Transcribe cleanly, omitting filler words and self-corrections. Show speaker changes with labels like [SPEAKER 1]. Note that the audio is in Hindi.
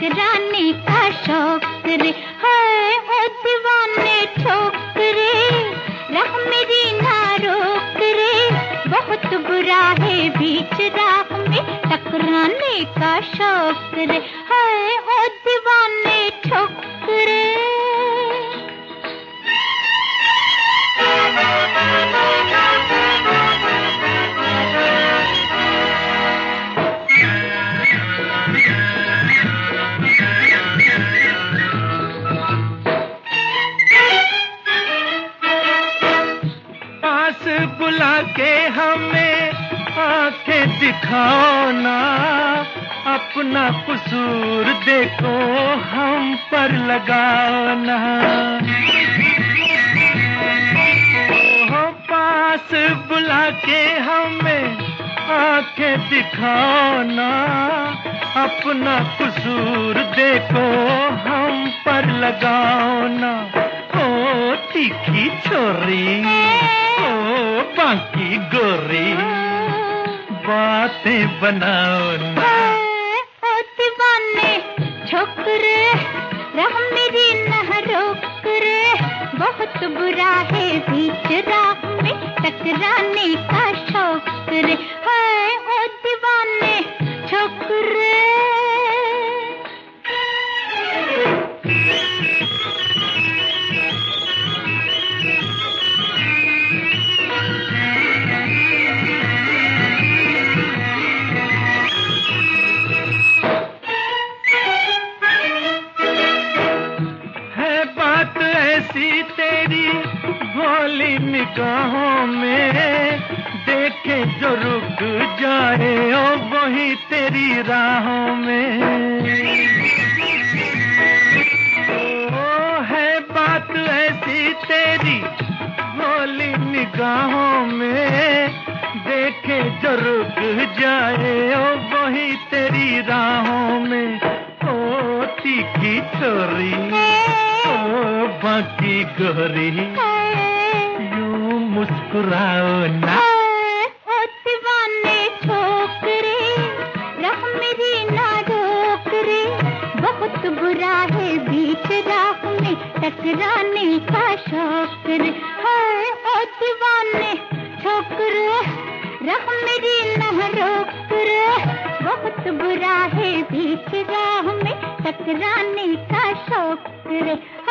[SPEAKER 1] टकराने का शौक रे। हाय ओ दीवाने छोकरे, राह मेरी ना रोक रे। बहुत बुरा है बीच राह में टकराने का शौक रे। हाय ओ दीवाने छोकरे।
[SPEAKER 2] पास बुला के हमें आंखें दिखाओ ना, अपना कसूर देखो हम पर लगाओ ना। ओह पास बुला के हमें आंखें दिखाओ ना, अपना कसूर देखो हम पर लगाओ ना। ओ तीखी छोरी, ओ बाकी गोरी, बातें बनाओ ना।
[SPEAKER 1] ओ दीवाने छोकरे, राह मेरी ना रोक रे। बहुत बुरा है बीच राह में टकराने का शौक रे। हाय ओ दीवाने छोकरे।
[SPEAKER 2] ऐसी तेरी भोली निगाहों में, देखे जो रुक जाए ओ वही तेरी राहों में। ओ है बात ऐसी तेरी भोली निगाहों में, देखे जो रुक जाए ओ वही तेरी राहों में। ओ तीखी छोरी, ओ बाकी गोरी, यूं मुस्कुराओ ना।
[SPEAKER 1] ओ दीवाने छोकरे, राह मेरी ना रोक रे। बहुत बुरा है बीच राह में टकराने का शौक रे। हाय ओ दीवाने छोकरे, राह मेरी ना रोक रे। बहुत बुरा है बीच राह में टकराने का शौक रे।